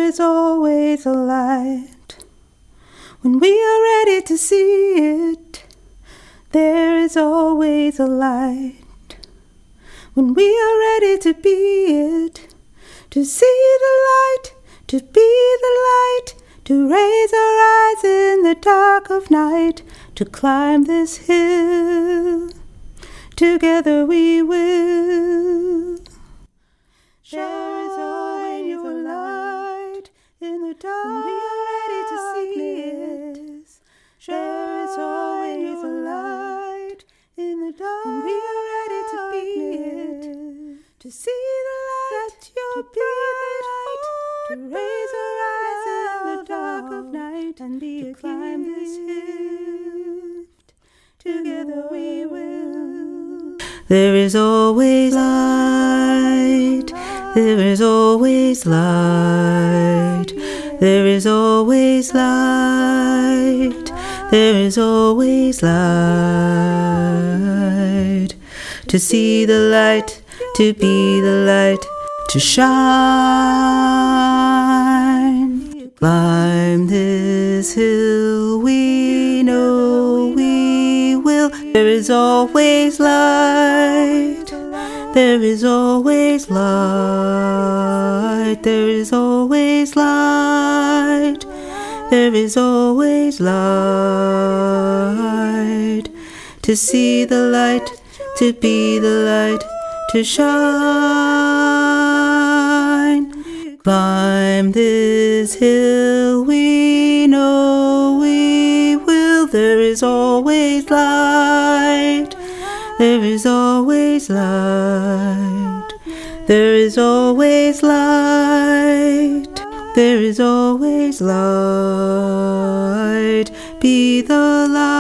is always a light. When we are ready to see it, there is always a light. When we are ready to be it, to see the light, to be the light, to raise our eyes in the dark of night, to climb this hill, together we will. There is always a light in the dark. When we are ready to see it, there is always a light in the dark. When we are ready to be it, to see the light, to be the light, to raise our eyes in the dark of night, and be to climb this hill, together we will. There is always light. There is always light. There is always light. There is always light. To see the light, to be the light, to shine. To climb this hill, we know we will. There is always light. There is always light. There is always light. There is always light. To see the light, to be the light, to shine. Climb this hill, we know we will. There is always light. There is always light. There is always light. There is always light. Be the light.